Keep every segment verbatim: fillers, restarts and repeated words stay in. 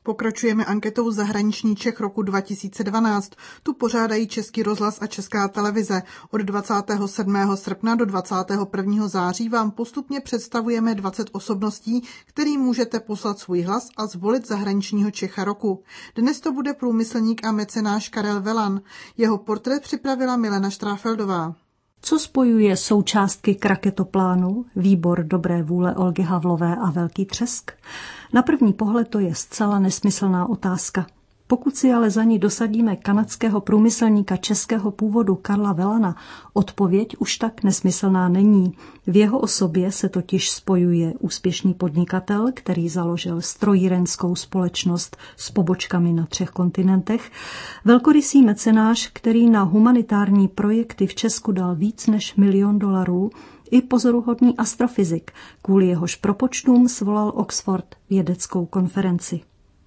Pokračujeme anketou Zahraniční Čech roku dva tisíce dvanáct. Tu pořádají Český rozhlas a Česká televize. Od dvacátého sedmého srpna do dvacátého prvního září vám postupně představujeme dvacet osobností, kterým můžete poslat svůj hlas a zvolit zahraničního Čecha roku. Dnes to bude průmyslník a mecenáš Karel Velan. Jeho portrét připravila Milena Štráfeldová. Co spojuje součástky kraketoplánu, výbor dobré vůle Olgy Havlové a velký třesk? Na první pohled to je zcela nesmyslná otázka. Pokud si ale za ní dosadíme kanadského průmyslníka českého původu Karla Velana, odpověď už tak nesmyslná není. V jeho osobě se totiž spojuje úspěšný podnikatel, který založil strojírenskou společnost s pobočkami na třech kontinentech, velkorysý mecenáš, který na humanitární projekty v Česku dal víc než milion dolarů, i pozoruhodný astrofyzik, kvůli jehož propočtům svolal Oxford vědeckou konferenci.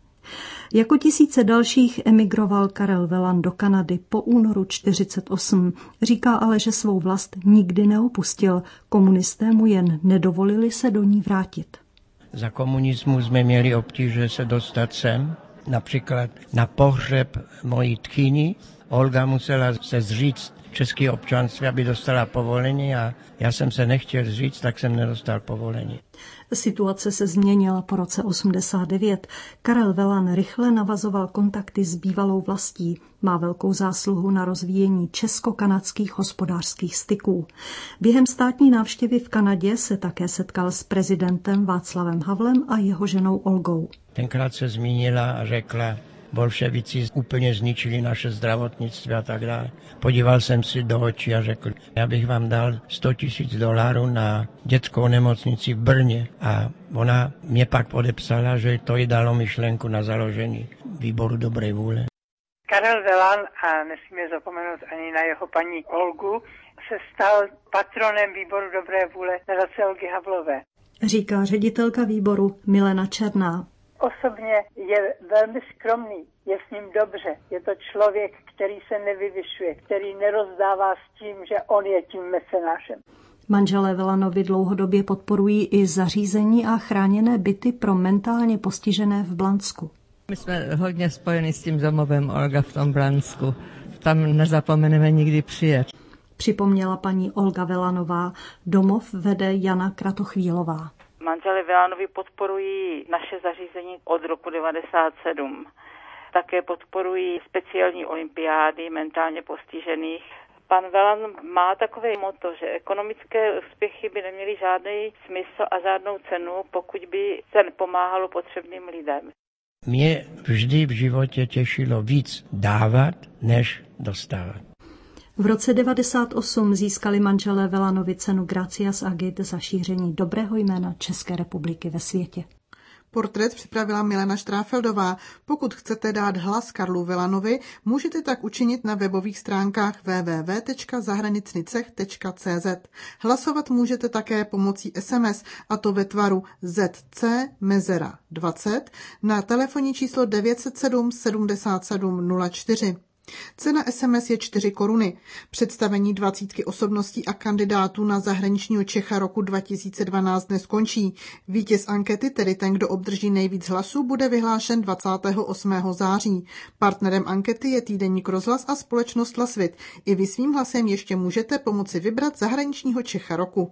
Jako tisíce dalších emigroval Karel Velan do Kanady po únoru čtyřicet osm. Říká ale, že svou vlast nikdy neopustil. Komunisté mu jen nedovolili se do ní vrátit. Za komunismu jsme měli obtíže se dostat sem. Například na pohřeb mojí tchyni Olga musela se zříct české občanství, aby dostala povolení, a já jsem se nechtěl zříct, tak jsem nedostal povolení. Situace se změnila po roce osmdesát devět. Karel Velan rychle navazoval kontakty s bývalou vlastí. Má velkou zásluhu na rozvíjení česko-kanadských hospodářských styků. Během státní návštěvy v Kanadě se také setkal s prezidentem Václavem Havlem a jeho ženou Olgou. Tenkrát se zmínila a řekla, bolševici úplně zničili naše zdravotnictví a tak dále. Podíval jsem si do očí a řekl, já bych vám dal sto tisíc dolarů na dětskou nemocnici v Brně. A ona mě pak podepsala, že to jí dalo myšlenku na založení výboru dobré vůle. Karel Velan, a nesmíme zapomenout ani na jeho paní Olgu, se stal patronem výboru dobré vůle nadace Olgy Havlové. Říká ředitelka výboru Milena Černá. Osobně je velmi skromný, je s ním dobře. Je to člověk, který se nevyvyšuje, který nerozdává s tím, že on je tím mecenášem. Manželé Velanovi dlouhodobě podporují i zařízení a chráněné byty pro mentálně postižené v Blansku. My jsme hodně spojeni s tím domovem Olga v tom Blansku. Tam nezapomeneme nikdy přijet. Připomněla paní Olga Velanová. Domov vede Jana Kratochvílová. Manželé Velanovi podporují naše zařízení od roku devadesát sedm. Také podporují speciální olympiády mentálně postižených. Pan Velan má takové motto, že ekonomické úspěchy by neměly žádný smysl a žádnou cenu, pokud by se nepomáhalo potřebným lidem. Mě vždy v životě těšilo víc dávat, než dostávat. V roce devadesát osm získali manželé Velanovi cenu Gracias Agit za šíření dobrého jména České republiky ve světě. Portrét připravila Milena Štráfeldová. Pokud chcete dát hlas Karlu Velanovi, můžete tak učinit na webových stránkách w w w tečka zahranicnicech tečka c z. Hlasovat můžete také pomocí es em es, a to ve tvaru zet cé mezera dvacet na telefonní číslo devět set sedm sedmdesát sedm nula čtyři. Cena es em es je čtyři koruny. Představení dvacítky osobností a kandidátů na zahraničního Čecha roku dva tisíce dvanáct neskončí. Vítěz ankety, tedy ten, kdo obdrží nejvíc hlasů, bude vyhlášen dvacátého osmého září. Partnerem ankety je týdeník Rozhlas a společnost Lasvit. I vy svým hlasem ještě můžete pomoci vybrat zahraničního Čecha roku.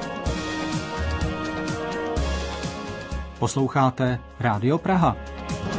Posloucháte Rádio Praha.